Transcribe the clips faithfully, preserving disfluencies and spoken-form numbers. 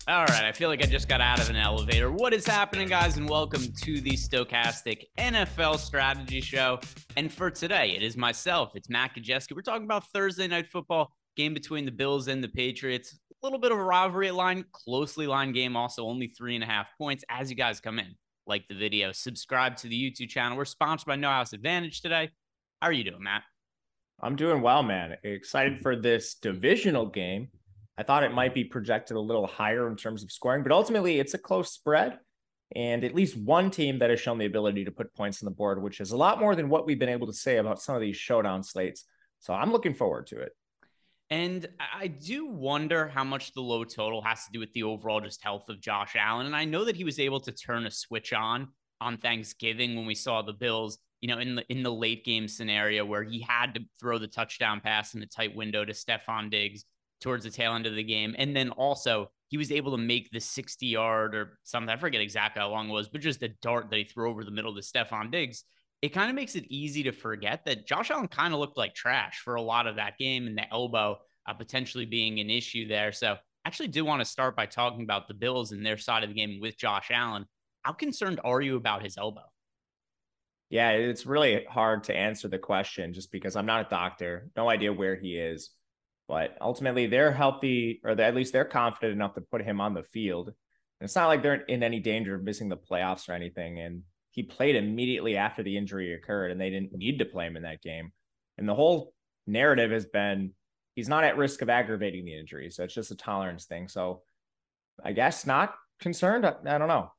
All right, I feel like I just got out of an elevator. What is happening, guys, and welcome to the Stokastic N F L Strategy Show. And for today, it is myself, it's Matt Kajeski. We're talking about Thursday Night Football, game between the Bills and the Patriots. A little bit of a rivalry line, closely lined game, also only three and a half points. As you guys come in, like the video, subscribe to the YouTube channel. We're sponsored by No House Advantage today. How are you doing, Matt? I'm doing well, man. Excited for this divisional game. I thought it might be projected a little higher in terms of scoring, but ultimately it's a close spread. And at least one team that has shown the ability to put points on the board, which is a lot more than what we've been able to say about some of these showdown slates. So I'm looking forward to it. And I do wonder how much the low total has to do with the overall just health of Josh Allen. And I know that he was able to turn a switch on on Thanksgiving when we saw the Bills, you know, in the in the late game scenario where he had to throw the touchdown pass in a tight window to Stefon Diggs towards the tail end of the game. And then also he was able to make the sixty yard or something. I forget exactly how long it was, but just a dart that he threw over the middle to Stefon Diggs. It kind of makes it easy to forget that Josh Allen kind of looked like trash for a lot of that game, and the elbow uh, potentially being an issue there. So I actually do want to start by talking about the Bills and their side of the game with Josh Allen. How concerned are you about his elbow? Yeah, it's really hard to answer the question just because I'm not a doctor, no idea where he is. But ultimately, they're healthy, or at least they're confident enough to put him on the field. And it's not like they're in any danger of missing the playoffs or anything. And he played immediately after the injury occurred, and they didn't need to play him in that game. And the whole narrative has been he's not at risk of aggravating the injury. So it's just a tolerance thing. So I guess not concerned. I, I don't know.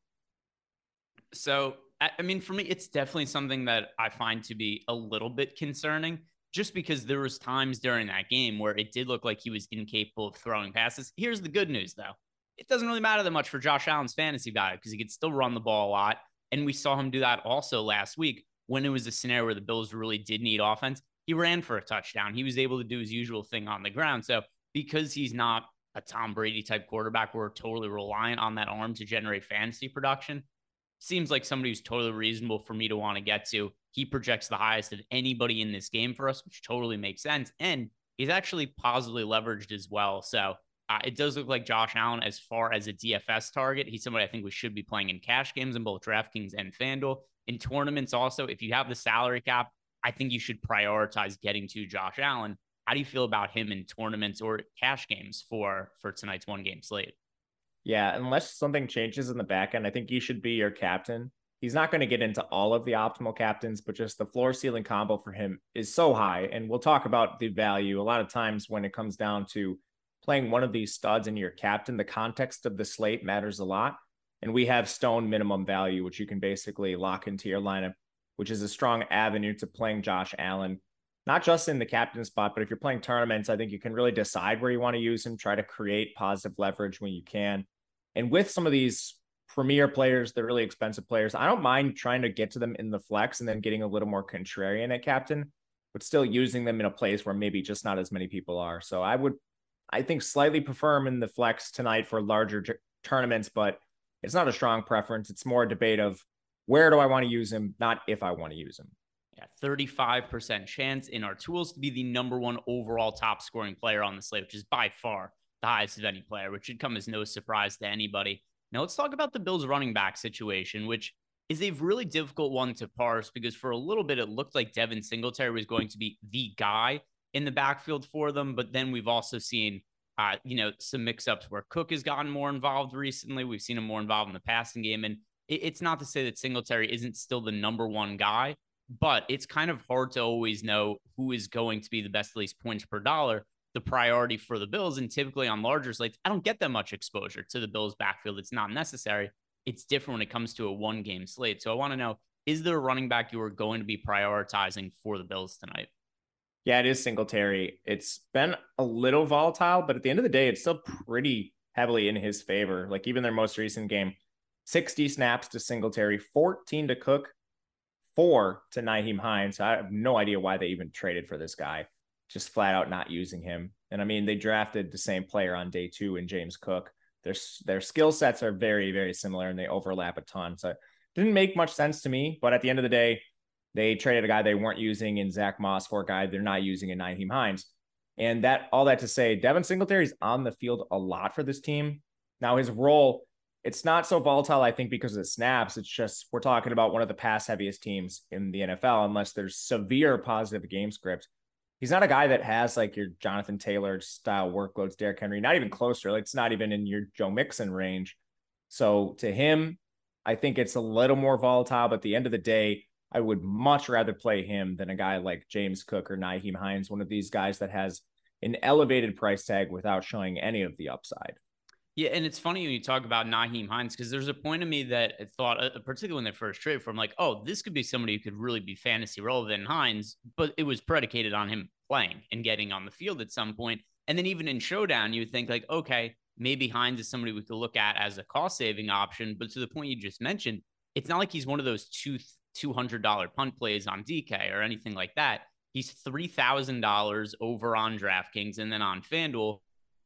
So, I mean, for me, it's definitely something that I find to be a little bit concerning just because there was times during that game where it did look like he was incapable of throwing passes. Here's the good news, though. It doesn't really matter that much for Josh Allen's fantasy value because he could still run the ball a lot. And we saw him do that also last week when it was a scenario where the Bills really did need offense. He ran for a touchdown. He was able to do his usual thing on the ground. So because he's not a Tom Brady type quarterback, we're totally reliant on that arm to generate fantasy production. Seems like somebody who's totally reasonable for me to want to get to. He projects the highest of anybody in this game for us, which totally makes sense. And he's actually positively leveraged as well. So uh, it does look like Josh Allen, as far as a D F S target, he's somebody I think we should be playing in cash games in both DraftKings and FanDuel. In tournaments also, if you have the salary cap, I think you should prioritize getting to Josh Allen. How do you feel about him in tournaments or cash games for, for tonight's one game slate? Yeah, unless something changes in the back end, I think he should be your captain. He's not going to get into all of the optimal captains, but just the floor ceiling combo for him is so high. And we'll talk about the value. A lot of times when it comes down to playing one of these studs in your captain, the context of the slate matters a lot. And we have stone minimum value, which you can basically lock into your lineup, which is a strong avenue to playing Josh Allen, not just in the captain spot, but if you're playing tournaments, I think you can really decide where you want to use him, try to create positive leverage when you can. And with some of these premier players, the really expensive players, I don't mind trying to get to them in the flex and then getting a little more contrarian at captain, but still using them in a place where maybe just not as many people are. So I would, I think, slightly prefer him in the flex tonight for larger t- tournaments, but it's not a strong preference. It's more a debate of where do I want to use him, not if I want to use him. Yeah, thirty-five percent chance in our tools to be the number one overall top scoring player on the slate, which is by far the highest of any player, which should come as no surprise to anybody. Now let's talk about the Bills running back situation, which is a really difficult one to parse because for a little bit it looked like Devin Singletary was going to be the guy in the backfield for them, but then we've also seen uh, you know, some mix-ups where Cook has gotten more involved recently. We've seen him more involved in the passing game, and it, it's not to say that Singletary isn't still the number one guy, but it's kind of hard to always know who is going to be the best, at least points per dollar, the priority for the Bills. And typically on larger slates, I don't get that much exposure to the Bills backfield. It's not necessary. It's different when it comes to a one game slate. So I want to know, is there a running back you are going to be prioritizing for the Bills tonight? Yeah, it is Singletary. It's been a little volatile, but at the end of the day, it's still pretty heavily in his favor. Like even their most recent game, sixty snaps to Singletary, fourteen to Cook, four to Nyheim Hines. I have no idea why they even traded for this guy, just flat out not using him. And I mean, they drafted the same player on day two in James Cook. Their, their skill sets are very, very similar and they overlap a ton. So it didn't make much sense to me. But at the end of the day, they traded a guy they weren't using in Zach Moss for a guy they're not using in Nyheim Hines. And that all that to say, Devin Singletary is on the field a lot for this team. Now his role, it's not so volatile, I think, because of the snaps. It's just we're talking about one of the pass heaviest teams in the N F L, unless there's severe positive game script. He's not a guy that has like your Jonathan Taylor style workloads, Derrick Henry, not even closer. Like it's not even in your Joe Mixon range. So to him, I think it's a little more volatile, but at the end of the day, I would much rather play him than a guy like James Cook or Nyheim Hines, one of these guys that has an elevated price tag without showing any of the upside. Yeah, and it's funny when you talk about Nyheim Hines because there's a point of me that I thought, uh, particularly when they first traded for him, like, oh, this could be somebody who could really be fantasy relevant in Hines, but it was predicated on him playing and getting on the field at some point. And then even in Showdown, you would think like, okay, maybe Hines is somebody we could look at as a cost saving option. But to the point you just mentioned, it's not like he's one of those two two hundred dollar punt plays on D K or anything like that. He's three thousand dollars over on DraftKings and then on FanDuel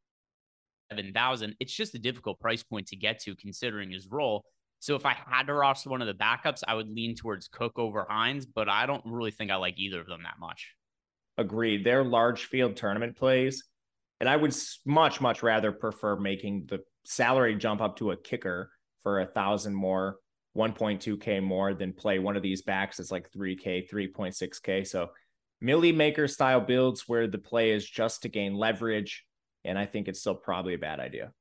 seven thousand. It's just a difficult price point to get to considering his role. So if I had to roster one of the backups, I would lean towards Cook over Hines, but I don't really think I like either of them that much. Agreed. They're large field tournament plays. And I would much, much rather prefer making the salary jump up to a kicker for a thousand more, one point two K more than play one of these backs that's like three K, three point six K. So Millie Maker style builds where the play is just to gain leverage. And I think it's still probably a bad idea.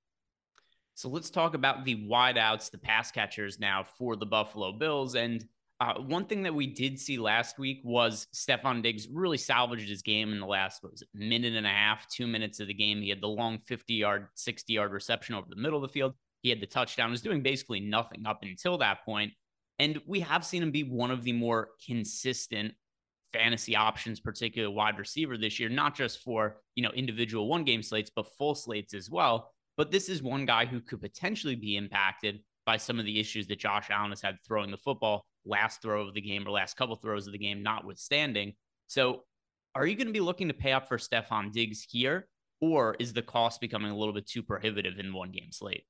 So let's talk about the wideouts, the pass catchers now for the Buffalo Bills. And uh, one thing that we did see last week was Stefon Diggs really salvaged his game in the last what was it, minute and a half, two minutes of the game. He had the long fifty-yard, sixty-yard reception over the middle of the field. He had the touchdown. He was doing basically nothing up until that point. And we have seen him be one of the more consistent fantasy options, particularly wide receiver this year, not just for, you know, individual one game slates, but full slates as well. But this is one guy who could potentially be impacted by some of the issues that Josh Allen has had throwing the football, last throw of the game or last couple throws of the game notwithstanding. So are you going to be looking to pay up for Stefon Diggs here, or is the cost becoming a little bit too prohibitive in one game slate?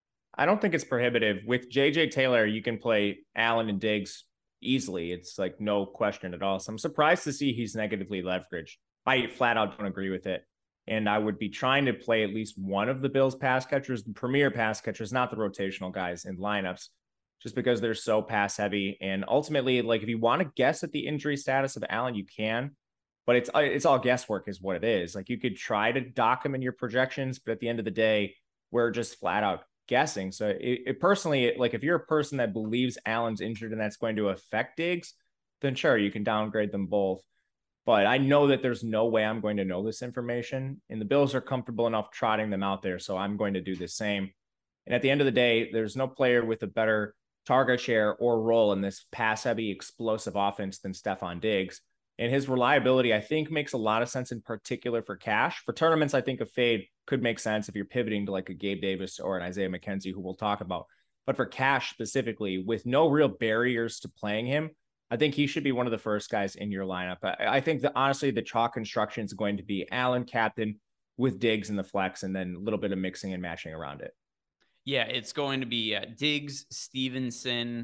I don't think it's prohibitive. With J J Taylor, you can play Allen and Diggs easily. It's like no question at all. So I'm surprised to see he's negatively leveraged. I flat out don't agree with it. And I would be trying to play at least one of the Bills pass catchers, the premier pass catchers, not the rotational guys in lineups, just because they're so pass heavy. And ultimately, like if you want to guess at the injury status of Allen, you can, but it's it's all guesswork is what it is. Like you could try to dock him in your projections, but at the end of the day, we're just flat out guessing. So it, it personally, it, like if you're a person that believes Allen's injured and that's going to affect Diggs, then sure, you can downgrade them both. But I know that there's no way I'm going to know this information, and the Bills are comfortable enough trotting them out there, so I'm going to do the same. And at the end of the day, there's no player with a better target share or role in this pass-heavy, explosive offense than Stefon Diggs. And his reliability, I think, makes a lot of sense, in particular for cash. For tournaments, I think a fade could make sense if you're pivoting to like a Gabe Davis or an Isaiah McKenzie, who we'll talk about. But for cash specifically, with no real barriers to playing him, I think he should be one of the first guys in your lineup. I, I think that honestly, the chalk construction is going to be Allen captain with Diggs in the flex, and then a little bit of mixing and matching around it. Yeah, it's going to be uh, Diggs, Stevenson,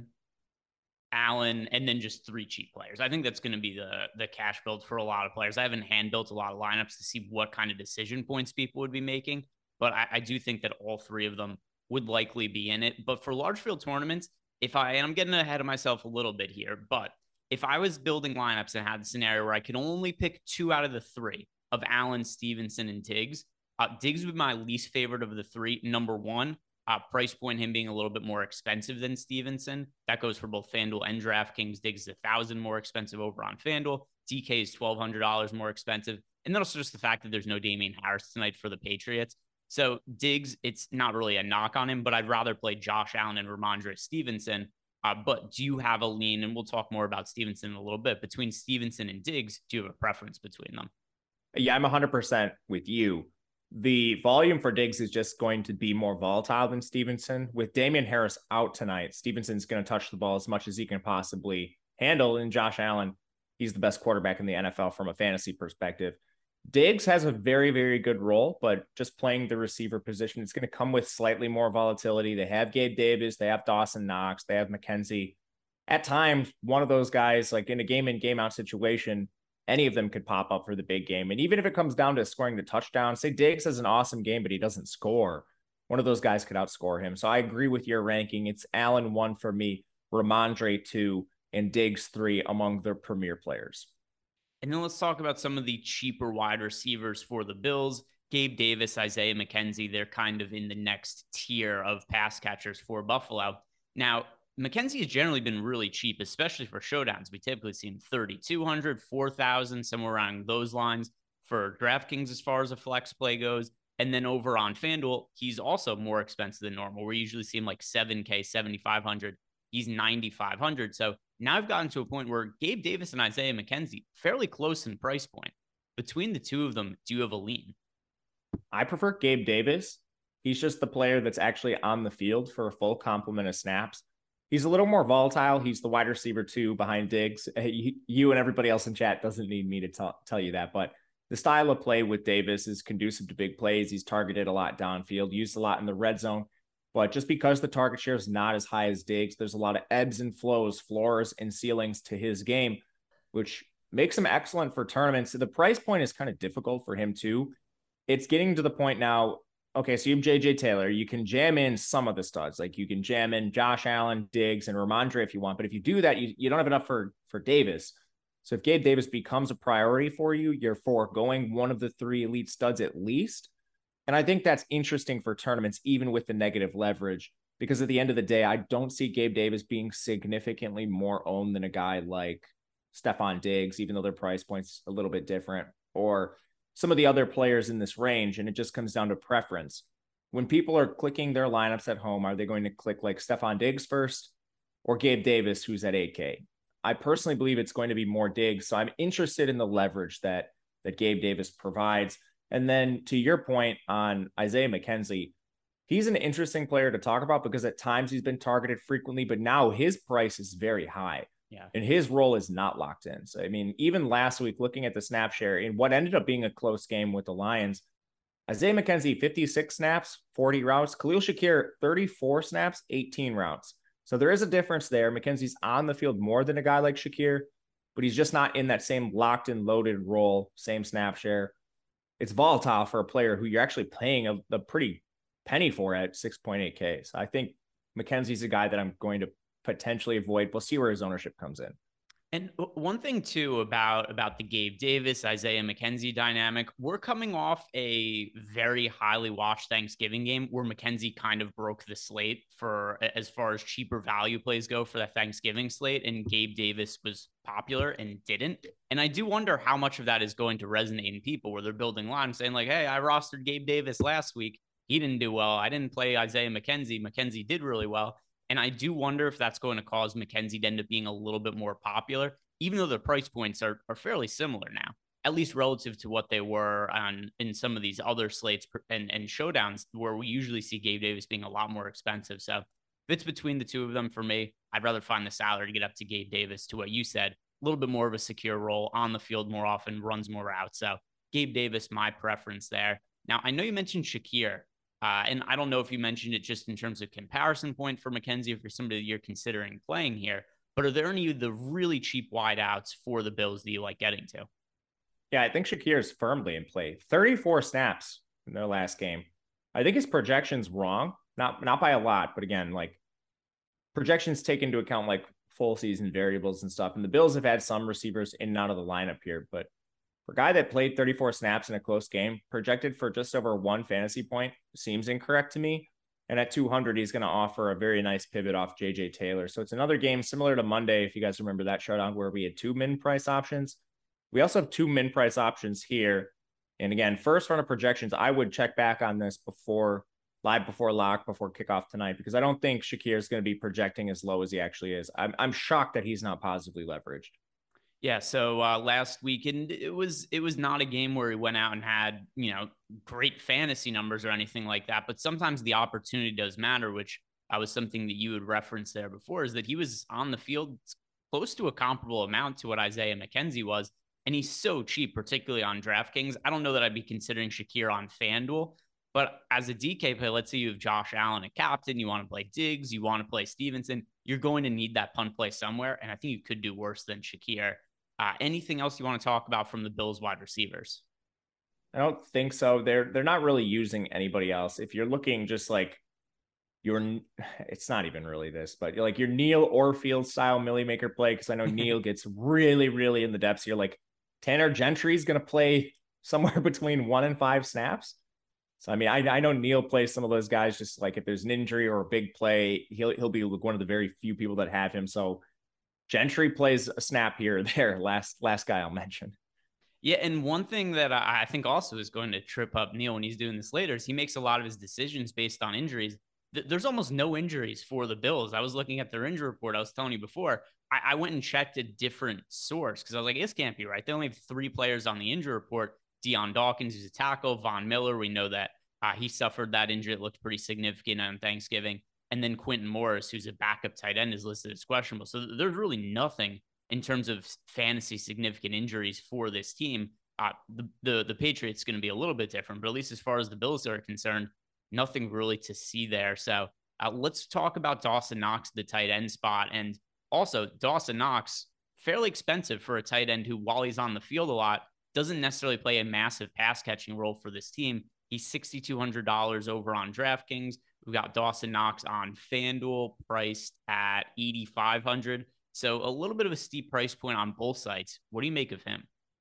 Allen, and then just three cheap players. I think that's going to be the the cash build for a lot of players. I haven't hand built a lot of lineups to see what kind of decision points people would be making, but I, I do think that all three of them would likely be in it. But for large field tournaments, if I, and I'm getting ahead of myself a little bit here, but if I was building lineups and had a scenario where I could only pick two out of the three of Allen, Stevenson, and Diggs, uh, Diggs would be my least favorite of the three. Number one, uh, price point him being a little bit more expensive than Stevenson. That goes for both FanDuel and DraftKings. Diggs is a thousand more expensive over on FanDuel. D K is twelve hundred dollars more expensive. And then also just the fact that there's no Damian Harris tonight for the Patriots. So Diggs, it's not really a knock on him, but I'd rather play Josh Allen and Ramondre Stevenson. Uh, but do you have a lean, and we'll talk more about Stevenson in a little bit, between Stevenson and Diggs? Do you have a preference between them? Yeah, I'm one hundred percent with you. The volume for Diggs is just going to be more volatile than Stevenson. With Damian Harris out tonight, Stevenson's going to touch the ball as much as he can possibly handle. And Josh Allen, he's the best quarterback in the N F L from a fantasy perspective. Diggs has a very, very good role, but just playing the receiver position, it's going to come with slightly more volatility. They have Gabe Davis, they have Dawson Knox, they have McKenzie. At times, one of those guys, like in a game in, game out situation, any of them could pop up for the big game. And even if it comes down to scoring the touchdown, say Diggs has an awesome game, but he doesn't score. one of those guys could outscore him. So I agree with your ranking. It's Allen one for me, Ramondre two, and Diggs three among their premier players. And then let's talk about some of the cheaper wide receivers for the Bills. Gabe Davis, Isaiah McKenzie, they're kind of in the next tier of pass catchers for Buffalo. Now, McKenzie has generally been really cheap, especially for showdowns. We typically see him thirty-two hundred, four thousand, somewhere around those lines for DraftKings as far as a flex play goes. And then over on FanDuel, he's also more expensive than normal. We usually see him like seven K, seventy-five hundred. He's ninety-five hundred. So now I've gotten to a point where Gabe Davis and Isaiah McKenzie, fairly close in price point. Between the two of them, do you have a lean? I prefer Gabe Davis. He's just the player that's actually on the field for a full complement of snaps. He's a little more volatile. He's the wide receiver two behind Diggs. You and everybody else in chat doesn't need me to t- tell you that, but the style of play with Davis is conducive to big plays. He's targeted a lot downfield, used a lot in the red zone. But just because the target share is not as high as Diggs, there's a lot of ebbs and flows, floors and ceilings to his game, which makes him excellent for tournaments. The price point is kind of difficult for him too. It's getting to the point now. Okay, so you have J J Taylor. You can jam in some of the studs. Like you can jam in Josh Allen, Diggs, and Ramondre if you want. But if you do that, you, you don't have enough for, for Davis. So if Gabe Davis becomes a priority for you, you're foregoing one of the three elite studs at least. And I think that's interesting for tournaments, even with the negative leverage, because at the end of the day, I don't see Gabe Davis being significantly more owned than a guy like Stefon Diggs, even though their price point's a little bit different, or some of the other players in this range. And it just comes down to preference. When people are clicking their lineups at home, are they going to click like Stefon Diggs first or Gabe Davis, who's at eight K? I personally believe it's going to be more Diggs. So I'm interested in the leverage that, that Gabe Davis provides. And then to your point on Isaiah McKenzie, he's an interesting player to talk about because at times he's been targeted frequently, but now his price is very high. Yeah. And his role is not locked in. So, I mean, even last week, looking at the snap share in what ended up being a close game with the Lions, Isaiah McKenzie, fifty-six snaps, forty routes. Khalil Shakir, thirty-four snaps, eighteen routes. So there is a difference there. McKenzie's on the field more than a guy like Shakir, but he's just not in that same locked and loaded role, same snap share. It's volatile for a player who you're actually paying a, a pretty penny for at six point eight K. So I think McKenzie's a guy that I'm going to potentially avoid. We'll see where his ownership comes in. And one thing too about about the Gabe Davis, Isaiah McKenzie dynamic, we're coming off a very highly watched Thanksgiving game where McKenzie kind of broke the slate for as far as cheaper value plays go for that Thanksgiving slate, and Gabe Davis was popular and didn't. And I do wonder how much of that is going to resonate in people where they're building lines saying like, hey, I rostered Gabe Davis last week. He didn't do well. I didn't play Isaiah McKenzie. McKenzie did really well. And I do wonder if that's going to cause McKenzie to end up being a little bit more popular, even though the price points are, are fairly similar now, at least relative to what they were on in some of these other slates and, and showdowns where we usually see Gabe Davis being a lot more expensive. So if it's between the two of them for me, I'd rather find the salary to get up to Gabe Davis, to what you said, a little bit more of a secure role on the field more often, runs more routes. So Gabe Davis, my preference there. Now, I know you mentioned Shakir. Uh, and I don't know if you mentioned it just in terms of comparison point for McKenzie, if you're somebody that you're considering playing here, but are there any of the really cheap wideouts for the Bills that you like getting to? Yeah, I think Shakir is firmly in play. thirty-four snaps in their last game. I think his projection's wrong, not not by a lot, but again, like projections take into account like full season variables and stuff. And the Bills have had some receivers in and out of the lineup here, but for a guy that played thirty-four snaps in a close game, projected for just over one fantasy point seems incorrect to me. And at two hundred, he's going to offer a very nice pivot off J J Taylor. So it's another game similar to Monday, if you guys remember that showdown where we had two min price options. We also have two min price options here. And again, first run of projections, I would check back on this before live before lock, before kickoff tonight, because I don't think Shakir is going to be projecting as low as he actually is. I'm, I'm shocked that he's not positively leveraged. Yeah, so uh, last weekend it was it was not a game where he went out and had, you know, great fantasy numbers or anything like that. But sometimes the opportunity does matter, which uh, was something that you had referenced there before, is that he was on the field close to a comparable amount to what Isaiah McKenzie was, and he's so cheap, particularly on DraftKings. I don't know that I'd be considering Shakir on FanDuel, but as a D K play, let's say you have Josh Allen, a captain, you want to play Diggs, you want to play Stevenson, you're going to need that punt play somewhere, and I think you could do worse than Shakir. Uh, anything else you want to talk about from the Bills wide receivers? I don't think so. They're they're not really using anybody else. If you're looking just like your, it's not even really this, but you're like your Neil Orfield style Millie Maker play, because I know Neil gets really, really in the depths. You're like Tanner Gentry is going to play somewhere between one and five snaps. So I mean, I, I know Neil plays some of those guys. Just like if there's an injury or a big play, he'll he'll be one of the very few people that have him. So Gentry plays a snap here or there. Last last guy I'll mention. Yeah, and one thing that I think also is going to trip up Neil when he's doing this later is he makes a lot of his decisions based on injuries. There's almost no injuries for the Bills. I was looking at their injury report. I was telling you before. I, I went and checked a different source because I was like, this can't be right. They only have three players on the injury report. Dion Dawkins, who's a tackle. Von Miller, we know that uh, he suffered that injury. It looked pretty significant on Thanksgiving. And then Quentin Morris, who's a backup tight end, is listed as questionable. So there's really nothing in terms of fantasy significant injuries for this team. Uh, the, the, the Patriots going to be a little bit different, but at least as far as the Bills are concerned, nothing really to see there. So uh, let's talk about Dawson Knox, the tight end spot. And also Dawson Knox, fairly expensive for a tight end who, while he's on the field a lot, doesn't necessarily play a massive pass catching role for this team. He's six thousand two hundred dollars over on DraftKings. We've got Dawson Knox on FanDuel priced at eight thousand five hundred dollars. So a little bit of a steep price point on both sites. What do you make of him?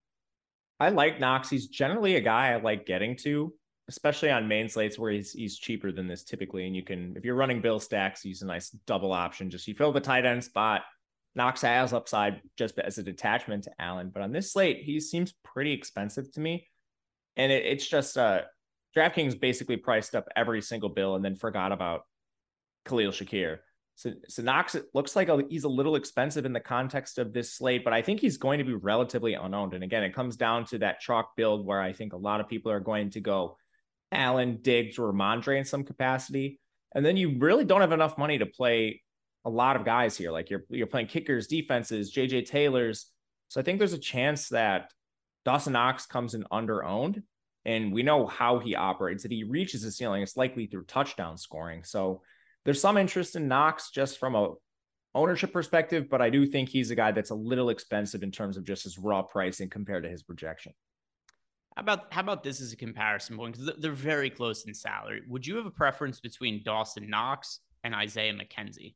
I like Knox. He's generally a guy I like getting to, especially on main slates where he's he's cheaper than this typically. And you can, if you're running Bill stacks, use a nice double option. Just you fill the tight end spot. Knox has upside just as a detachment to Allen. But on this slate, he seems pretty expensive to me. And it, it's just uh DraftKings basically priced up every single Bill and then forgot about Khalil Shakir. So, so Knox, it looks like a, he's a little expensive in the context of this slate, but I think he's going to be relatively unowned. And again, it comes down to that chalk build where I think a lot of people are going to go Allen, Diggs, or Ramondre in some capacity. And then you really don't have enough money to play a lot of guys here. Like you're, you're playing kickers, defenses, J J Taylors. So I think there's a chance that Dawson Knox comes in under-owned. And we know how he operates. If he reaches the ceiling, it's likely through touchdown scoring. So there's some interest in Knox just from a ownership perspective, but I do think he's a guy that's a little expensive in terms of just his raw pricing compared to his projection. How about how about this as a comparison point? Because they're very close in salary. Would you have a preference between Dawson Knox and Isaiah McKenzie?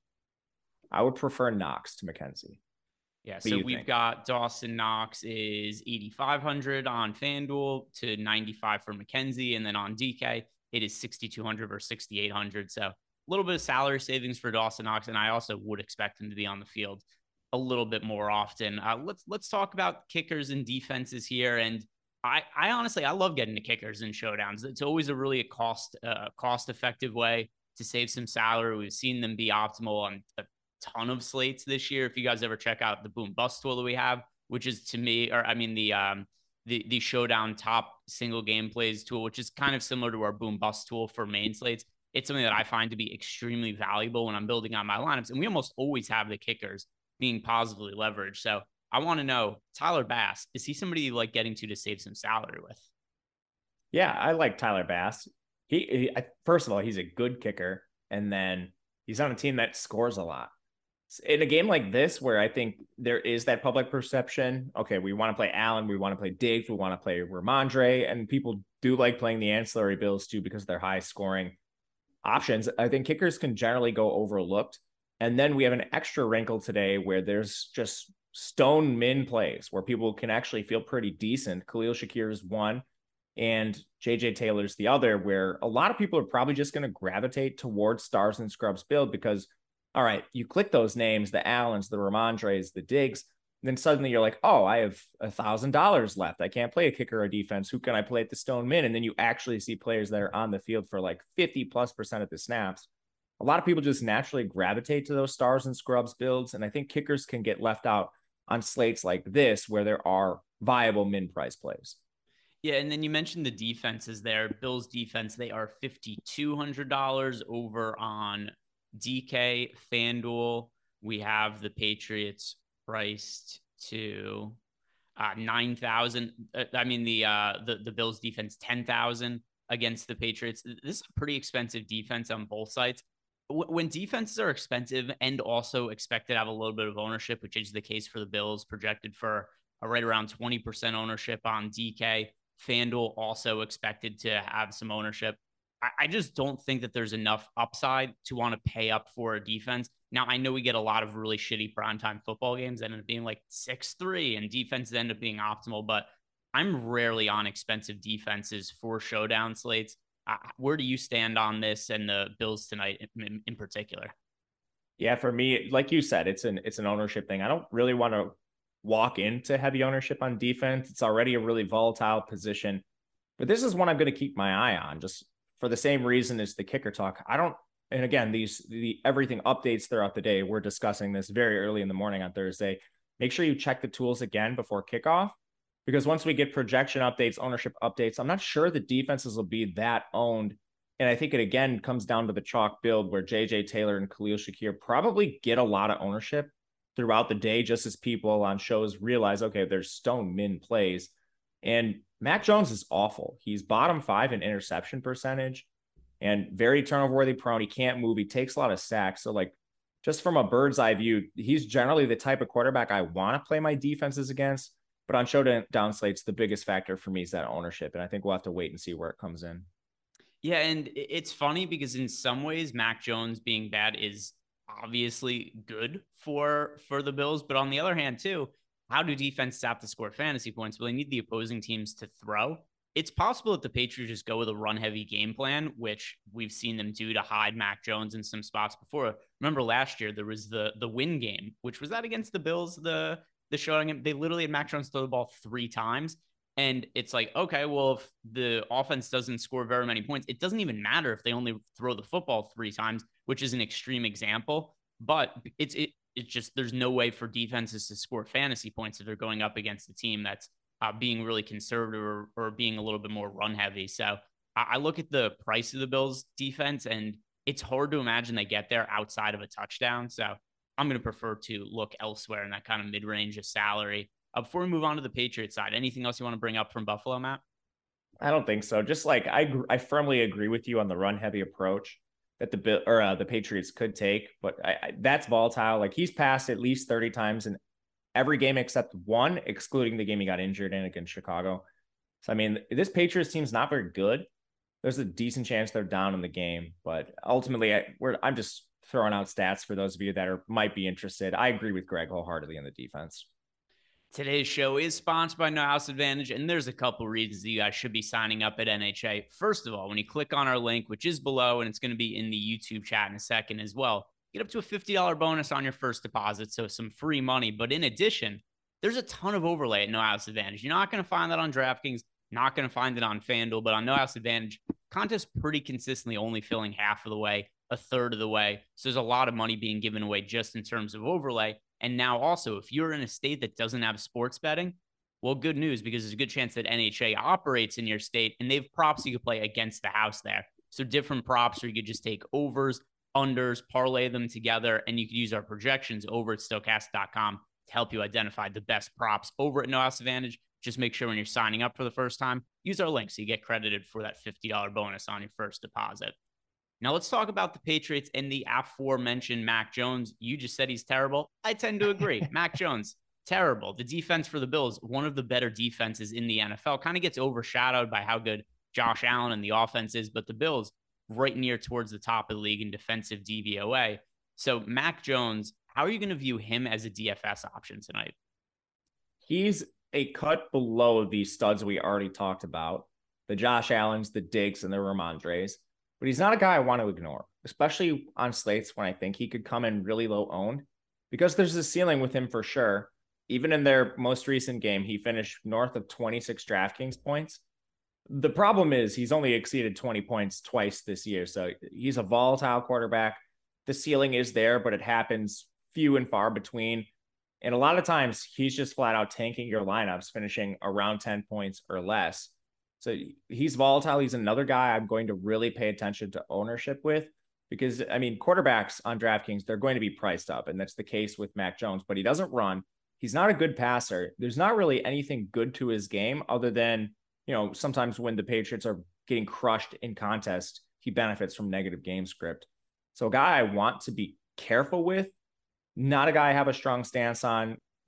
I would prefer Knox to McKenzie. Yeah, so we've think? got Dawson Knox is eight thousand five hundred on FanDuel to ninety-five for McKenzie, and then on D K it is six thousand two hundred or six thousand eight hundred. So a little bit of salary savings for Dawson Knox, and I also would expect him to be on the field a little bit more often. Uh, let's let's talk about kickers and defenses here, and I I honestly I love getting the kickers in showdowns. It's always a really a cost uh, cost effective way to save some salary. We've seen them be optimal on a ton of slates this year. If you guys ever check out the Boom Bust tool that we have, which is to me, or I mean the um the the showdown top single game plays tool, which is kind of similar to our Boom Bust tool for main slates. It's something that I find to be extremely valuable when I'm building out my lineups. And we almost always have the kickers being positively leveraged. So I want to know, Tyler Bass, is he somebody you like getting to to save some salary with? Yeah, I like Tyler Bass. He, he first of all, he's a good kicker. And then he's on a team that scores a lot. In a game like this, where I think there is that public perception, okay, we want to play Allen, we want to play Diggs, we want to play Ramondre, and people do like playing the ancillary bills too because they're high scoring options. I think kickers can generally go overlooked. And then we have an extra wrinkle today where there's just stone min plays where people can actually feel pretty decent. Khalil Shakir is one, and J J Taylor's the other, where a lot of people are probably just going to gravitate towards stars and scrubs build because, all right, you click those names, the Allens, the Ramondres, the Diggs, then suddenly you're like, oh, I have a thousand dollars left. I can't play a kicker or defense. Who can I play at the stone min? And then you actually see players that are on the field for like fifty plus percent of the snaps. A lot of people just naturally gravitate to those stars and scrubs builds. And I think kickers can get left out on slates like this, where there are viable min price plays. Yeah, and then you mentioned the defenses there. Bills defense, they are five thousand two hundred dollars over on D K, FanDuel. We have the Patriots priced to uh, nine thousand. I mean, the uh, the the Bills defense ten thousand against the Patriots. This is a pretty expensive defense on both sides. When defenses are expensive and also expected to have a little bit of ownership, which is the case for the Bills, projected for a right around twenty percent ownership on D K, FanDuel also expected to have some ownership. I, I just don't think that there's enough upside to want to pay up for a defense. Now, I know we get a lot of really shitty primetime football games that end up being like six three and defenses end up being optimal, but I'm rarely on expensive defenses for showdown slates. Uh, where do you stand on this and the Bills tonight in, in particular? Yeah, for me, like you said, it's an it's an ownership thing. I don't really want to walk into heavy ownership on defense. It's already a really volatile position, but this is one I'm going to keep my eye on just for the same reason as the kicker talk. I don't, and again, these the everything updates throughout the day. We're discussing this very early in the morning on Thursday. Make sure you check the tools again before kickoff, because once we get projection updates, ownership updates, I'm not sure the defenses will be that owned. And I think it again comes down to the chalk build where J J Taylor and Khalil Shakir probably get a lot of ownership throughout the day, just as people on shows realize, okay, there's stone min plays. And Mac Jones is awful. He's bottom five in interception percentage and very turnover worthy prone. He can't move. He takes a lot of sacks. So like just from a bird's eye view, he's generally the type of quarterback I want to play my defenses against. But on showdown slates, the biggest factor for me is that ownership. And I think we'll have to wait and see where it comes in. Yeah, and it's funny because in some ways, Mac Jones being bad is obviously good for for the Bills. But on the other hand, too, how do defenses have to score fantasy points? Well, they need the opposing teams to throw. It's possible that the Patriots just go with a run-heavy game plan, which we've seen them do to hide Mac Jones in some spots before. Remember last year, there was the the win game, which was that against the Bills, the the showing him. They literally had Mac Jones throw the ball three times. And it's like, okay, well, if the offense doesn't score very many points, it doesn't even matter if they only throw the football three times, which is an extreme example. But it's it it's just there's no way for defenses to score fantasy points if they're going up against a team that's uh, being really conservative or, or being a little bit more run heavy. So I, I look at the price of the Bills defense, and it's hard to imagine they get there outside of a touchdown. So I'm going to prefer to look elsewhere in that kind of mid range of salary. Uh, before we move on to the Patriots side, anything else you want to bring up from Buffalo, Matt? I don't think so. Just like I, I firmly agree with you on the run heavy approach that the or uh, the Patriots could take, but I, I, that's volatile. Like he's passed at least thirty times in every game except one, excluding the game he got injured in against Chicago. So I mean, this Patriots team's not very good. There's a decent chance they're down in the game, but ultimately, I, we're I'm just throwing out stats for those of you that are might be interested. I agree with Greg wholeheartedly in the defense. Today's show is sponsored by No House Advantage, and there's a couple reasons that you guys should be signing up at N H A. First of all, when you click on our link, which is below, and it's going to be in the YouTube chat in a second as well, get up to a fifty dollars bonus on your first deposit, so some free money. But in addition, there's a ton of overlay at No House Advantage. You're not going to find that on DraftKings, not going to find it on FanDuel, but on No House Advantage, contest pretty consistently only filling half of the way, a third of the way. So there's a lot of money being given away just in terms of overlay. And now also, if you're in a state that doesn't have sports betting, well, good news, because there's a good chance that N H A operates in your state and they have props you could play against the house there. So different props, or you could just take overs, unders, parlay them together, and you could use our projections over at Stokastic dot com to help you identify the best props over at No House Advantage. Just make sure when you're signing up for the first time, use our link so you get credited for that fifty dollars bonus on your first deposit. Now let's talk about the Patriots and the aforementioned Mac Jones. You just said he's terrible. I tend to agree. Mac Jones, terrible. The defense for the Bills, one of the better defenses in the N F L, kind of gets overshadowed by how good Josh Allen and the offense is, but the Bills right near towards the top of the league in defensive D V O A. So Mac Jones, how are you going to view him as a D F S option tonight? He's a cut below the studs we already talked about, the Josh Allens, the Diggs, and the Ramondres. But he's not a guy I want to ignore, especially on slates when I think he could come in really low owned, because there's a ceiling with him for sure. Even in their most recent game, he finished north of twenty-six DraftKings points. The problem is he's only exceeded twenty points twice this year. So he's a volatile quarterback. The ceiling is there, but it happens few and far between. And a lot of times he's just flat out tanking your lineups, finishing around ten points or less. So he's volatile. He's another guy I'm going to really pay attention to ownership with, because, I mean, quarterbacks on DraftKings, they're going to be priced up. And that's the case with Mac Jones, but he doesn't run. He's not a good passer. There's not really anything good to his game other than, you know, sometimes when the Patriots are getting crushed in contest, he benefits from negative game script. So a guy I want to be careful with, not a guy I have a strong stance on.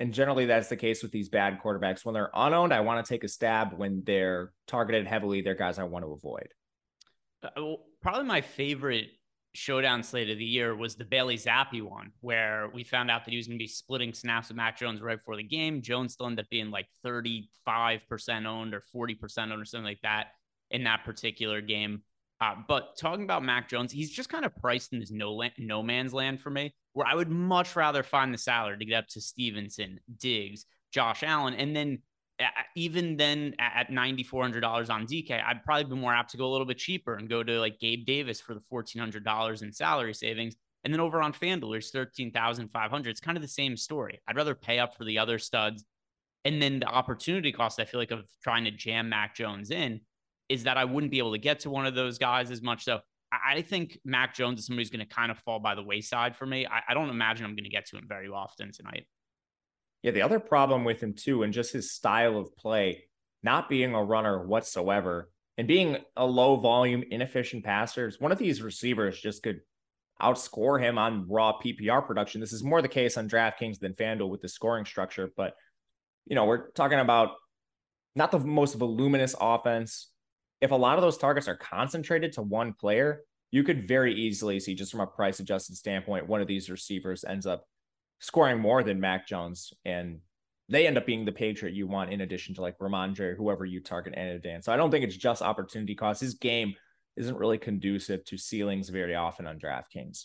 And generally that's the case with these bad quarterbacks. When they're unowned, I want to take a stab. When they're targeted heavily, they're guys I want to avoid. Uh, well, probably my favorite showdown slate of the year was the Bailey Zappi one, where we found out that he was going to be splitting snaps with Mac Jones right before the game. Jones still ended up being like thirty-five percent owned or forty percent owned or something like that in that particular game. Uh, but talking about Mac Jones, he's just kind of priced in this no land, no man's land for me, where I would much rather find the salary to get up to Stevenson, Diggs, Josh Allen, and then even then at nine thousand four hundred dollars on D K, I'd probably be more apt to go a little bit cheaper and go to like Gabe Davis for the fourteen hundred dollars in salary savings. And then over on FanDuel, there's thirteen thousand five hundred dollars. It's kind of the same story. I'd rather pay up for the other studs. And then the opportunity cost, I feel like, of trying to jam Mac Jones in is that I wouldn't be able to get to one of those guys as much. So I think Mac Jones is somebody who's going to kind of fall by the wayside for me. I, I don't imagine I'm going to get to him very often tonight. Yeah, the other problem with him too, and just his style of play, not being a runner whatsoever, and being a low volume, inefficient passer, is one of these receivers just could outscore him on raw P P R production. This is more the case on DraftKings than FanDuel with the scoring structure, but you know, we're talking about not the most voluminous offense. If a lot of those targets are concentrated to one player, you could very easily see, just from a price adjusted standpoint, one of these receivers ends up scoring more than Mac Jones, and they end up being the Patriot you want in addition to like Rhamondre or whoever you target end of day. So I don't think it's just opportunity cost. His game isn't really conducive to ceilings very often on DraftKings.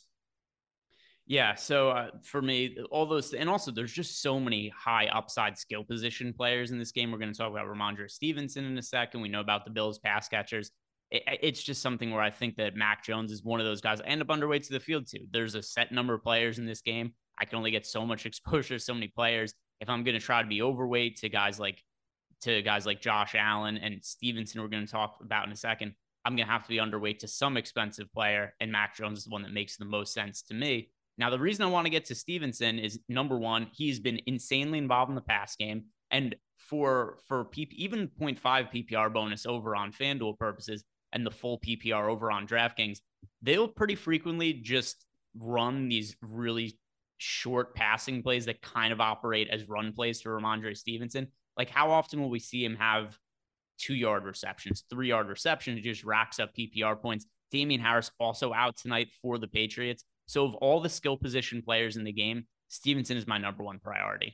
Yeah, so uh, for me, all those, and also there's just so many high upside skill position players in this game. We're going to talk about Rhamondre Stevenson in a second. We know about the Bills pass catchers. It, it's just something where I think that Mac Jones is one of those guys I end up underweight to the field too. There's a set number of players in this game. I can only get so much exposure, so many players. If I'm going to try to be overweight to guys like to guys like Josh Allen and Stevenson, we're going to talk about in a second, I'm going to have to be underweight to some expensive player, and Mac Jones is the one that makes the most sense to me. Now, the reason I want to get to Stevenson is, number one, he's been insanely involved in the pass game, and for for P P, even zero point five P P R bonus over on FanDuel purposes and the full P P R over on DraftKings, they'll pretty frequently just run these really short passing plays that kind of operate as run plays to Rhamondre Stevenson. Like, how often will we see him have two yard receptions, three yard receptions? It just racks up P P R points. Damian Harris also out tonight for the Patriots. So of all the skill position players in the game, Stevenson is my number one priority.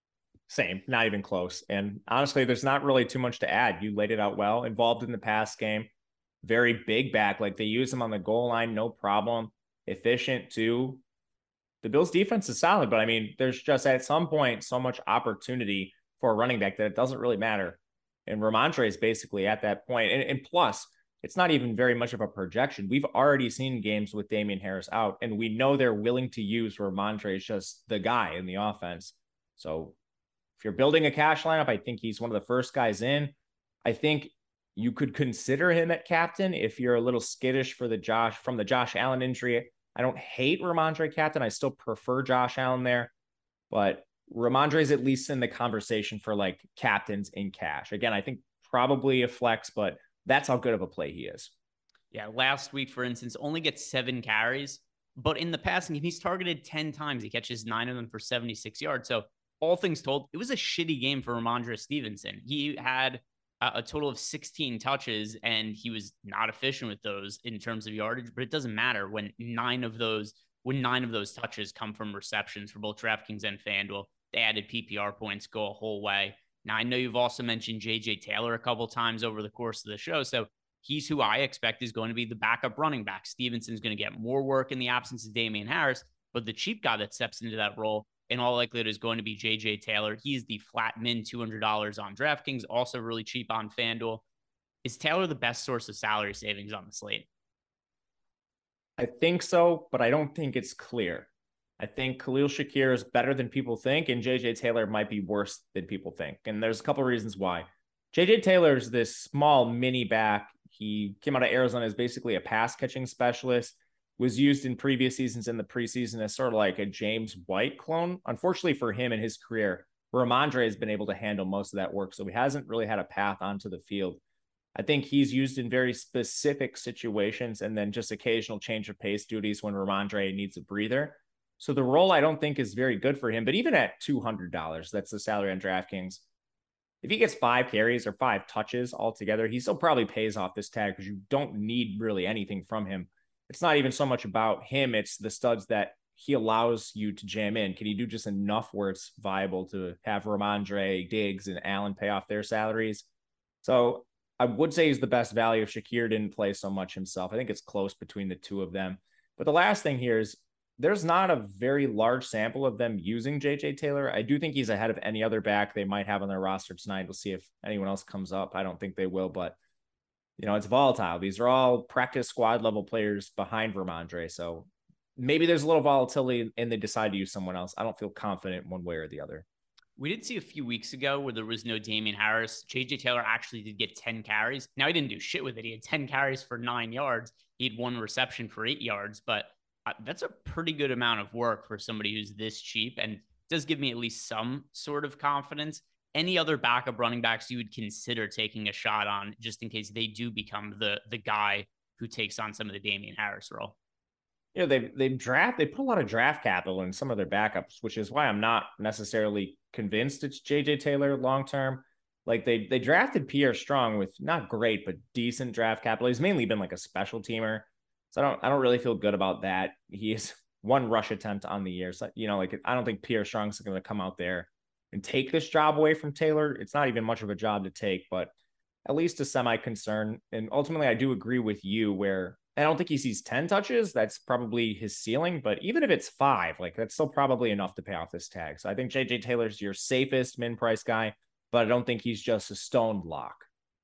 Same, not even close. And honestly, there's not really too much to add. You laid it out well. Involved in the pass game, very big back. Like, they use him on the goal line, no problem. Efficient too. The Bills defense is solid, but I mean, there's just at some point so much opportunity for a running back that it doesn't really matter. And Rhamondre is basically at that point. And, and plus, it's not even very much of a projection. We've already seen games with Damian Harris out, and we know they're willing to use Rhamondre as just the guy in the offense. So if you're building a cash lineup, I think he's one of the first guys in. I think you could consider him at captain if you're a little skittish for the Josh from the Josh Allen injury. I don't hate Rhamondre captain. I still prefer Josh Allen there, but Rhamondre is at least in the conversation for like captains in cash. Again, I think probably a flex, but that's how good of a play he is. Yeah, last week, for instance, only gets seven carries, but in the passing game, he's targeted ten times. He catches nine of them for seventy-six yards. So all things told, it was a shitty game for Rhamondre Stevenson. He had a, a total of sixteen touches, and he was not efficient with those in terms of yardage, but it doesn't matter when nine of those when nine of those touches come from receptions for both DraftKings and FanDuel. The added P P R points go a whole way. Now, I know you've also mentioned J J Taylor a couple times over the course of the show, so he's who I expect is going to be the backup running back. Stevenson's going to get more work in the absence of Damian Harris, but the cheap guy that steps into that role in all likelihood is going to be J J Taylor. He's the flat min two hundred dollars on DraftKings, also really cheap on FanDuel. Is Taylor the best source of salary savings on the slate? I think so, but I don't think it's clear. I think Khalil Shakir is better than people think, and J J Taylor might be worse than people think. And there's a couple of reasons why. J J Taylor is this small mini back. He came out of Arizona as basically a pass catching specialist, was used in previous seasons in the preseason as sort of like a James White clone. Unfortunately for him in his career, Rhamondre has been able to handle most of that work, so he hasn't really had a path onto the field. I think he's used in very specific situations and then just occasional change of pace duties when Rhamondre needs a breather. So the role I don't think is very good for him, but even at two hundred dollars, that's the salary on DraftKings. If he gets five carries or five touches altogether, he still probably pays off this tag because you don't need really anything from him. It's not even so much about him. It's the studs that he allows you to jam in. Can he do just enough where it's viable to have Ramondre, Diggs, and Allen pay off their salaries? So I would say he's the best value if Shakir didn't play so much himself. I think it's close between the two of them. But the last thing here is there's not a very large sample of them using J J Taylor. I do think he's ahead of any other back they might have on their roster tonight. We'll see if anyone else comes up. I don't think they will, but you know, it's volatile. These are all practice squad level players behind Ramondre. So maybe there's a little volatility and they decide to use someone else. I don't feel confident one way or the other. We did see a few weeks ago where there was no Damian Harris. J J Taylor actually did get ten carries. Now, he didn't do shit with it. He had ten carries for nine yards. He had one reception for eight yards, but uh, that's a pretty good amount of work for somebody who's this cheap and does give me at least some sort of confidence. Any other backup running backs you would consider taking a shot on just in case they do become the the guy who takes on some of the Damian Harris role? You know, they they draft they put a lot of draft capital in some of their backups, which is why I'm not necessarily convinced it's J J Taylor long term. Like they they drafted Pierre Strong with not great but decent draft capital. He's mainly been like a special teamer, so I don't I don't really feel good about that. He is one rush attempt on the year, so you know, like I don't think Pierre Strong's going to come out there and take this job away from Taylor. It's not even much of a job to take, but at least a semi concern. And ultimately, I do agree with you where I don't think he sees ten touches. That's probably his ceiling. But even if it's five, like that's still probably enough to pay off this tag. So I think J J Taylor's your safest min price guy, but I don't think he's just a stoned lock.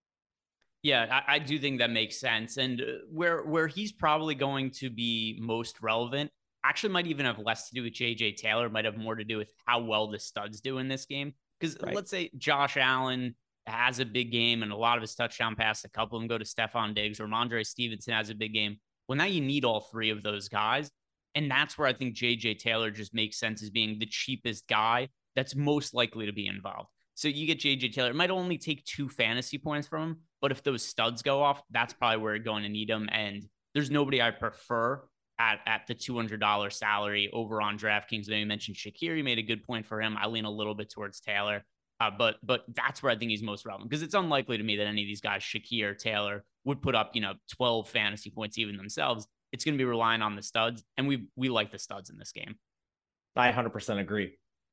Yeah, I, I do think that makes sense. And where where he's probably going to be most relevant actually might even have less to do with J J Taylor, might have more to do with how well the studs do in this game. Because right. Let's say Josh Allen has a big game and a lot of his touchdown passes, a couple of them go to Stephon Diggs, or Ramondre Stevenson has a big game. Well, now you need all three of those guys. And that's where I think J J Taylor just makes sense as being the cheapest guy that's most likely to be involved. So you get J J Taylor. It might only take two fantasy points from him, but if those studs go off, that's probably where you're going to need them. And there's nobody I prefer at, at the two hundred dollars salary over on DraftKings. Maybe you mentioned Shakir. You made a good point for him. I lean a little bit towards Taylor. Uh, but but that's where I think he's most relevant because it's unlikely to me that any of these guys, Shakir, Taylor, would put up, you know, twelve fantasy points even themselves. It's going to be relying on the studs, and we we like the studs in this game. I one hundred percent agree.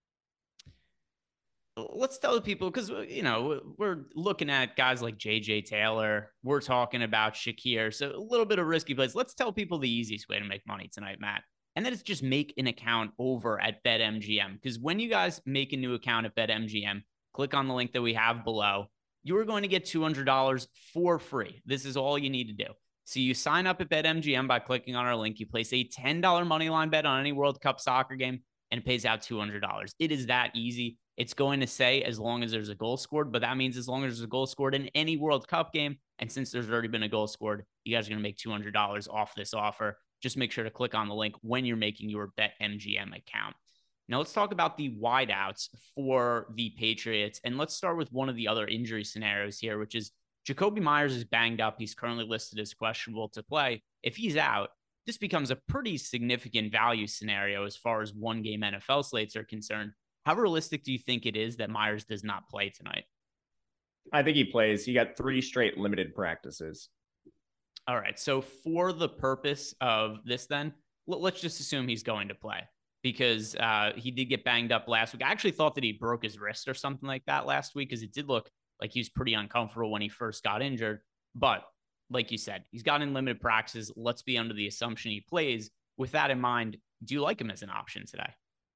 Let's tell the people, because, you know, we're looking at guys like J J Taylor. We're talking about Shakir. So a little bit of risky plays. Let's tell people the easiest way to make money tonight, Matt. And then it's just make an account over at BetMGM. Because when you guys make a new account at BetMGM, click on the link that we have below. You are going to get two hundred dollars for free. This is all you need to do. So you sign up at BetMGM by clicking on our link. You place a ten dollars money line bet on any World Cup soccer game, and it pays out two hundred dollars. It is that easy. It's going to say as long as there's a goal scored, but that means as long as there's a goal scored in any World Cup game. And since there's already been a goal scored, you guys are going to make two hundred dollars off this offer. Just make sure to click on the link when you're making your BetMGM account. Now let's talk about the wideouts for the Patriots. And let's start with one of the other injury scenarios here, which is Jakobi Meyers is banged up. He's currently listed as questionable to play. If he's out, this becomes a pretty significant value scenario as far as one game N F L slates are concerned. How realistic do you think it is that Meyers does not play tonight? I think he plays. He got three straight limited practices. All right. So for the purpose of this, then let's just assume he's going to play because uh, he did get banged up last week. I actually thought that he broke his wrist or something like that last week because it did look like he was pretty uncomfortable when he first got injured. But like you said, he's got in limited practices. Let's be under the assumption he plays. With that in mind, do you like him as an option today?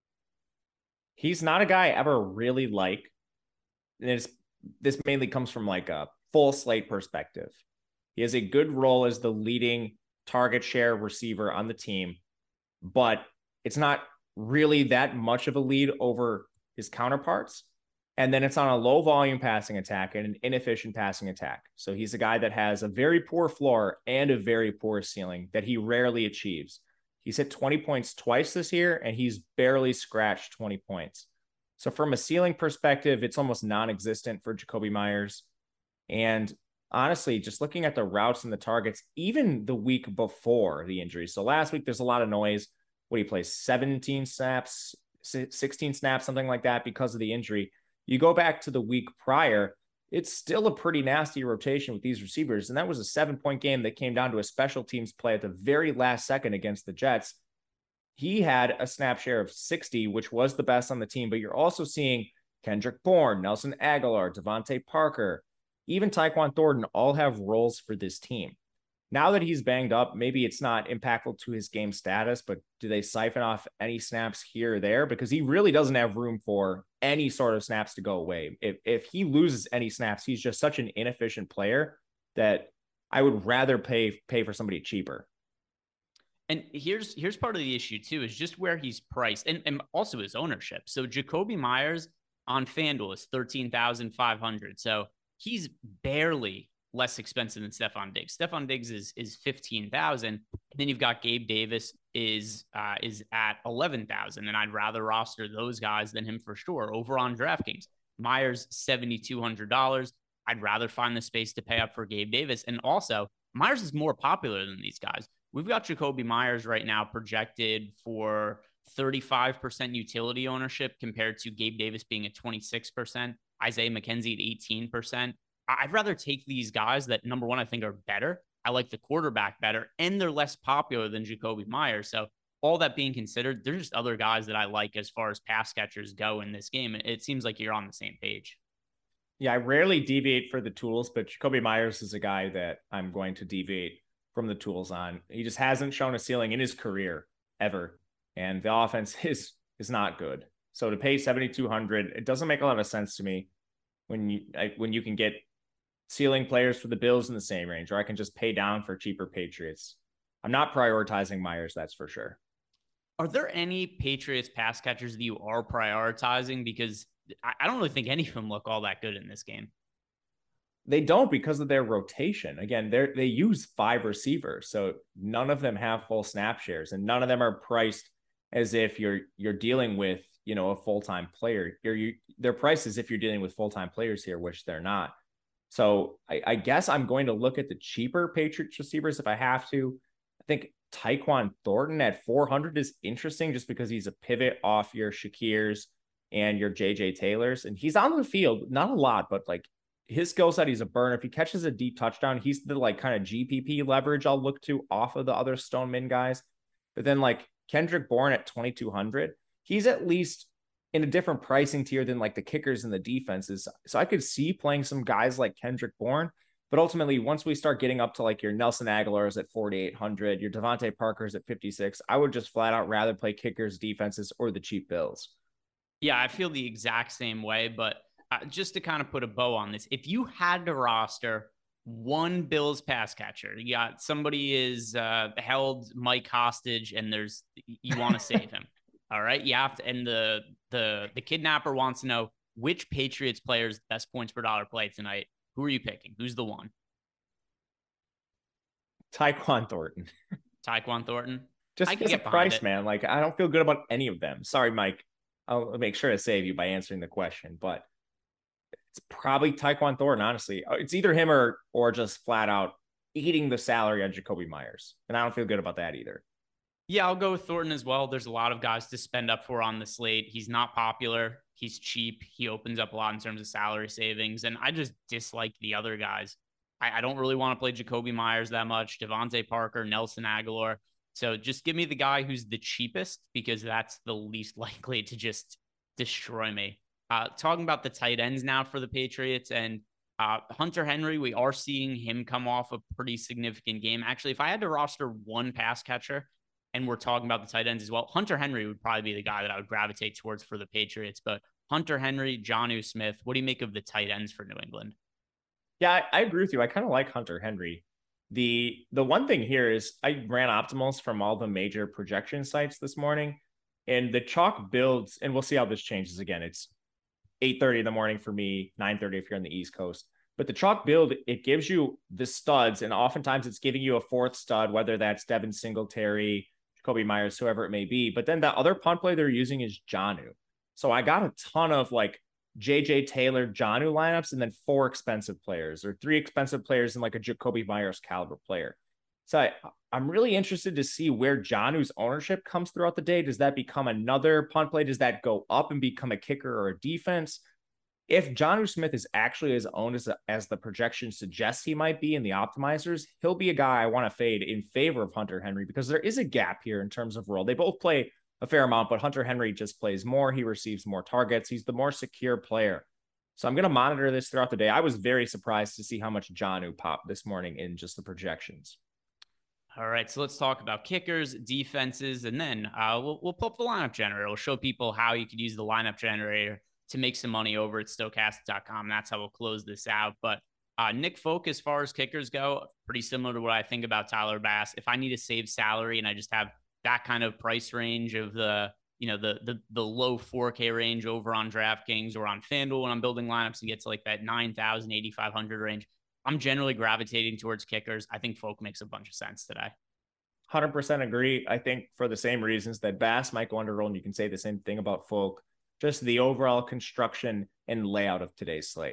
He's not a guy I ever really like. And it's, this mainly comes from like a full slate perspective. He has a good role as the leading target share receiver on the team, but it's not really that much of a lead over his counterparts. And then it's on a low volume passing attack and an inefficient passing attack. So he's a guy that has a very poor floor and a very poor ceiling that he rarely achieves. He's hit twenty points twice this year, and he's barely scratched twenty points. So from a ceiling perspective, it's almost non-existent for Jakobi Meyers. And honestly, just looking at the routes and the targets, even the week before the injury. So last week, there's a lot of noise. what do you play, seventeen snaps, sixteen snaps, something like that because of the injury. You go back to the week prior, it's still a pretty nasty rotation with these receivers. And that was a seven point game that came down to a special teams play at the very last second against the Jets. He had a snap share of sixty, which was the best on the team, but you're also seeing Kendrick Bourne, Nelson Agholor, Devontae Parker, even Tyquan Thornton all have roles for this team. Now that he's banged up, maybe it's not impactful to his game status, but do they siphon off any snaps here or there? Because he really doesn't have room for any sort of snaps to go away. If, if he loses any snaps, he's just such an inefficient player that I would rather pay pay for somebody cheaper. And here's here's part of the issue too, is just where he's priced and, and also his ownership. So Jakobi Meyers on FanDuel is thirteen thousand five hundred. So he's barely less expensive than Stefon Diggs. Stefon Diggs is is fifteen thousand. Then you've got Gabe Davis is uh, is at eleven thousand, and I'd rather roster those guys than him for sure. Over on DraftKings, Myers seventy two hundred dollars. I'd rather find the space to pay up for Gabe Davis, and also Myers is more popular than these guys. We've got Jakobi Meyers right now projected for thirty-five percent utility ownership compared to Gabe Davis being at twenty-six percent, Isaiah McKenzie at eighteen percent. I'd rather take these guys that, number one, I think are better. I like the quarterback better, and they're less popular than Jakobi Meyers. So all that being considered, there's just other guys that I like as far as pass catchers go in this game. It seems like you're on the same page. Yeah, I rarely deviate for the tools, but Jakobi Meyers is a guy that I'm going to deviate from the tools on. He just hasn't shown a ceiling in his career ever, and the offense is is not good. So to pay seventy-two hundred, it doesn't make a lot of sense to me when you when you can get ceiling players for the Bills in the same range, or I can just pay down for cheaper Patriots. I'm not prioritizing Meyers, that's for sure. Are there any Patriots pass catchers that you are prioritizing? Because I don't really think any of them look all that good in this game. They don't, because of their rotation. Again, they they use five receivers, so none of them have full snap shares, and none of them are priced as if you're you're dealing with, you know, a full-time player. You're you they're priced as if you're dealing with full-time players here, which they're not. So I, I guess I'm going to look at the cheaper Patriots receivers if I have to. I think Tyquan Thornton at four hundred is interesting just because he's a pivot off your Shakirs and your J J Taylors. And he's on the field, not a lot, but like his skill set, he's a burner. If he catches a deep touchdown, he's the like kind of G P P leverage I'll look to off of the other Stoneman guys. But then like Kendrick Bourne at twenty-two hundred, he's at least in a different pricing tier than like the kickers and the defenses. So I could see playing some guys like Kendrick Bourne, but ultimately once we start getting up to like your Nelson Agholor's at forty-eight hundred, your Devontae Parker's at fifty-six, I would just flat out rather play kickers, defenses, or the cheap Bills. Yeah, I feel the exact same way, but uh, just to kind of put a bow on this, if you had to roster one Bills pass catcher, you got somebody is uh, held Mike hostage and there's, you want to save him. All right. You have to, and the, the, the kidnapper wants to know which Patriots players best points per dollar play tonight. Who are you picking? Who's the one? Tyquan Thornton. Tyquan Thornton. Just because of price, it. man. Like, I don't feel good about any of them. Sorry, Mike. I'll make sure to save you by answering the question, but it's probably Tyquan Thornton, honestly. It's either him or or just flat out eating the salary on Jakobi Meyers. And I don't feel good about that either. Yeah, I'll go with Thornton as well. There's a lot of guys to spend up for on the slate. He's not popular. He's cheap. He opens up a lot in terms of salary savings. And I just dislike the other guys. I, I don't really want to play Jakobi Meyers that much. Devontae Parker, Nelson Agholor. So just give me the guy who's the cheapest, because that's the least likely to just destroy me. Uh, talking about the tight ends now for the Patriots, and uh, Hunter Henry, we are seeing him come off a pretty significant game. Actually, if I had to roster one pass catcher, and we're talking about the tight ends as well, Hunter Henry would probably be the guy that I would gravitate towards for the Patriots. But Hunter Henry, Jonnu Smith, what do you make of the tight ends for New England? Yeah, I, I agree with you. I kind of like Hunter Henry. The the one thing here is I ran optimals from all the major projection sites this morning, and the chalk builds, and we'll see how this changes again. It's eight thirty in the morning for me, nine thirty if you're on the East Coast. But the chalk build, it gives you the studs, and oftentimes it's giving you a fourth stud, whether that's Devin Singletary, Jakobi Meyers, whoever it may be. But then the other punt play they're using is Jonnu. So I got a ton of like J J Taylor, Jonnu lineups, and then four expensive players or three expensive players and like a Jakobi Meyers caliber player. So I, I'm really interested to see where Jonnu's ownership comes throughout the day. Does that become another punt play? Does that go up and become a kicker or a defense? If Jonnu Smith is actually as owned as, as the projection suggests he might be in the optimizers, he'll be a guy I want to fade in favor of Hunter Henry because there is a gap here in terms of role. They both play a fair amount, but Hunter Henry just plays more. He receives more targets. He's the more secure player. So I'm going to monitor this throughout the day. I was very surprised to see how much Jonnu popped this morning in just the projections. All right, so let's talk about kickers, defenses, and then uh, we'll, we'll pull up the lineup generator. We'll show people how you could use the lineup generator to make some money over at Stokastic dot com. That's how we'll close this out. But uh, Nick Folk, as far as kickers go, pretty similar to what I think about Tyler Bass. If I need to save salary and I just have that kind of price range of the, you know, the the the low four K range over on DraftKings or on FanDuel when I'm building lineups and get to like that nine thousand, eighty-five hundred range, I'm generally gravitating towards kickers. I think Folk makes a bunch of sense today. one hundred percent agree. I think for the same reasons that Bass might go under roll, and you can say the same thing about Folk, just the overall construction and layout of today's slate.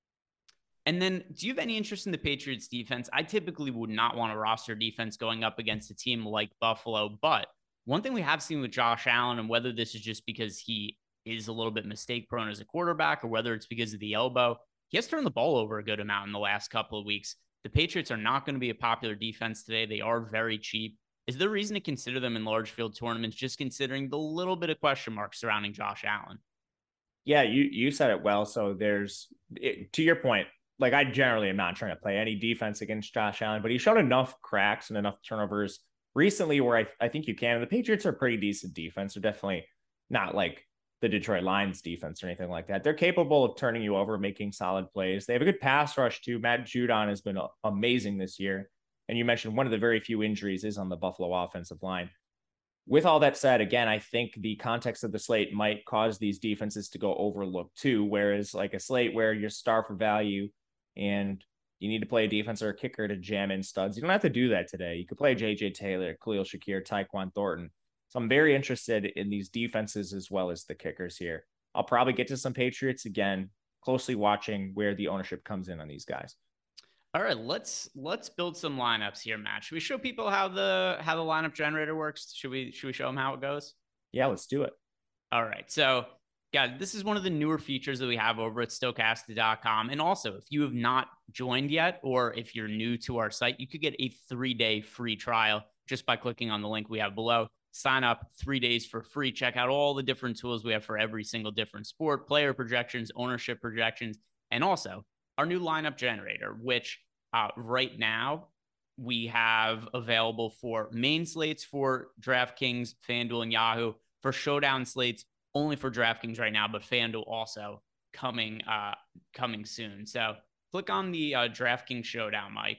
And then do you have any interest in the Patriots defense? I typically would not want a roster defense going up against a team like Buffalo, but one thing we have seen with Josh Allen, and whether this is just because he is a little bit mistake prone as a quarterback or whether it's because of the elbow, he has turned the ball over a good amount in the last couple of weeks. The Patriots are not going to be a popular defense today. They are very cheap. Is there reason to consider them in large field tournaments, just considering the little bit of question marks surrounding Josh Allen? Yeah, you you said it well. So there's, it, to your point, like I generally am not trying to play any defense against Josh Allen, but he showed enough cracks and enough turnovers recently where I, I think you can. And the Patriots are a pretty decent defense. They're definitely not like the Detroit Lions defense or anything like that. They're capable of turning you over, making solid plays. They have a good pass rush too. Matt Judon has been amazing this year. And you mentioned one of the very few injuries is on the Buffalo offensive line. With all that said, again, I think the context of the slate might cause these defenses to go overlooked too. Whereas like a slate where you're starved for value and you need to play a defense or a kicker to jam in studs, you don't have to do that today. You could play J J Taylor, Khalil Shakir, Tyquan Thornton. So I'm very interested in these defenses as well as the kickers here. I'll probably get to some Patriots again, closely watching where the ownership comes in on these guys. All right, let's let's build some lineups here, Matt. Should we show people how the how the lineup generator works? Should we should we show them how it goes? Yeah, let's do it. All right. So, guys, this is one of the newer features that we have over at Stokastic dot com. And also, if you have not joined yet, or if you're new to our site, you could get a three-day free trial just by clicking on the link we have below. Sign up three days for free. Check out all the different tools we have for every single different sport, player projections, ownership projections, and also our new lineup generator, which uh, right now we have available for main slates for DraftKings, FanDuel, and Yahoo, for showdown slates only for DraftKings right now, but FanDuel also coming uh, coming soon. So click on the uh, DraftKings showdown, Mike,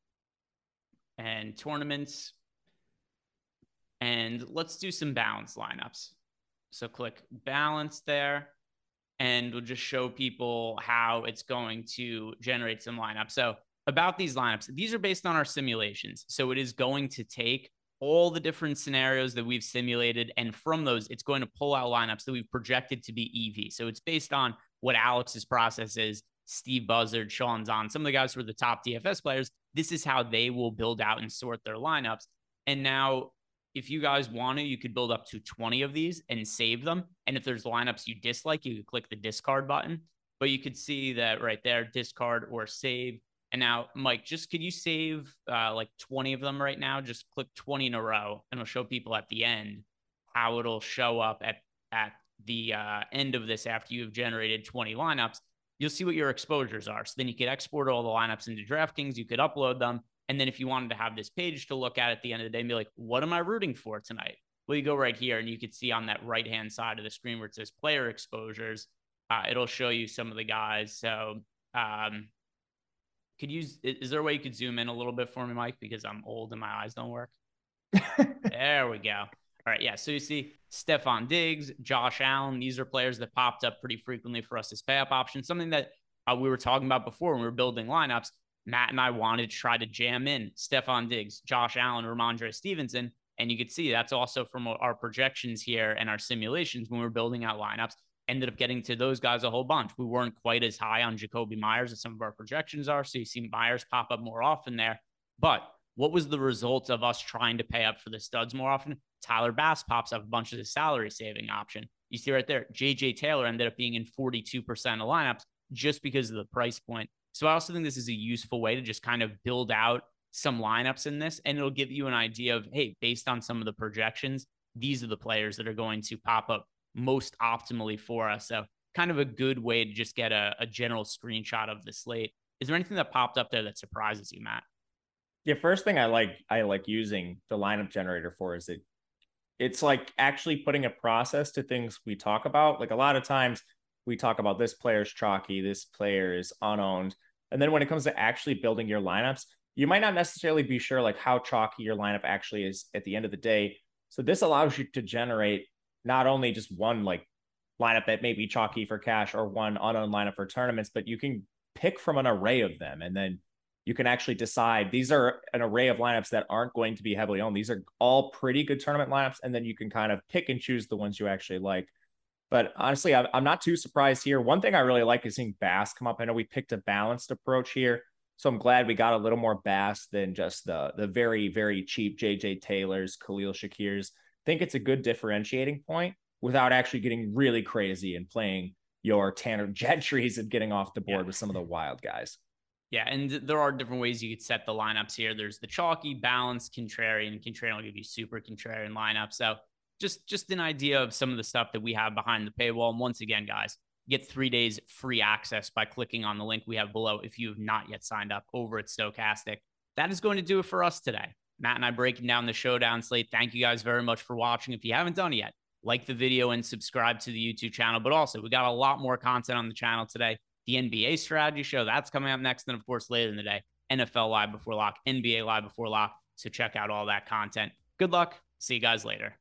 and tournaments. And let's do some balance lineups. So click balance there, and we'll just show people how it's going to generate some lineups. So about these lineups, these are based on our simulations. So it is going to take all the different scenarios that we've simulated, and from those, it's going to pull out lineups that we've projected to be E V. So it's based on what Alex's process is, Steve Buzzard, Sean Zahn, some of the guys who are the top D F S players. This is how they will build out and sort their lineups. And now, if you guys want to, you could build up to twenty of these and save them. And if there's lineups you dislike, you could click the discard button. But you could see that right there, discard or save. And now, Mike, just could you save uh, like twenty of them right now? Just click twenty in a row, and it'll show people at the end how it'll show up at, at the uh, end of this after you've generated twenty lineups. You'll see what your exposures are. So then you could export all the lineups into DraftKings. You could upload them. And then if you wanted to have this page to look at at the end of the day and be like, what am I rooting for tonight? Well, you go right here, and you could see on that right-hand side of the screen where it says player exposures, uh, it'll show you some of the guys. So um, could you, is there a way you could zoom in a little bit for me, Mike? Because I'm old and my eyes don't work. There we go. All right. Yeah. So you see Stefon Diggs, Josh Allen. These are players that popped up pretty frequently for us as pay up options. Something that uh, we were talking about before when we were building lineups. Matt and I wanted to try to jam in Stefon Diggs, Josh Allen, Ramondre Stevenson. And you could see that's also from our projections here and our simulations when we were building out lineups. Ended up getting to those guys a whole bunch. We weren't quite as high on Jakobi Meyers as some of our projections are. So you see Myers pop up more often there. But what was the result of us trying to pay up for the studs more often? Tyler Bass pops up a bunch of the salary saving option. You see right there, J J Taylor ended up being in forty-two percent of lineups just because of the price point. So I also think this is a useful way to just kind of build out some lineups in this, and it'll give you an idea of, hey, based on some of the projections, these are the players that are going to pop up most optimally for us. So kind of a good way to just get a, a general screenshot of the slate. Is there anything that popped up there that surprises you, Matt? Yeah, first thing I like I like using the lineup generator for is it it's like actually putting a process to things we talk about. Like a lot of times we talk about this player's chalky, this player is unowned. And then when it comes to actually building your lineups, you might not necessarily be sure like how chalky your lineup actually is at the end of the day. So this allows you to generate not only just one like lineup that may be chalky for cash or one unowned lineup for tournaments, but you can pick from an array of them. And then you can actually decide these are an array of lineups that aren't going to be heavily owned. These are all pretty good tournament lineups. And then you can kind of pick and choose the ones you actually like. But honestly, I'm not too surprised here. One thing I really like is seeing Bass come up. I know we picked a balanced approach here, so I'm glad we got a little more Bass than just the, the very, very cheap J J Taylors, Khalil Shakirs. I think it's a good differentiating point without actually getting really crazy and playing your Tanner Gentrys and getting off the board yeah. with some of the wild guys. Yeah, and there are different ways you could set the lineups here. There's the chalky, balanced, contrarian. Contrarian will give you super contrarian lineup. So just, just an idea of some of the stuff that we have behind the paywall. And once again, guys, get three days free access by clicking on the link we have below if you have not yet signed up over at Stokastic. That is going to do it for us today. Matt and I breaking down the showdown slate. Thank you guys very much for watching. If you haven't done it yet, like the video and subscribe to the YouTube channel. But also, we got a lot more content on the channel today. The N B A strategy show, that's coming up next. And of course, later in the day, N F L Live Before Lock, N B A Live Before Lock. So check out all that content. Good luck. See you guys later.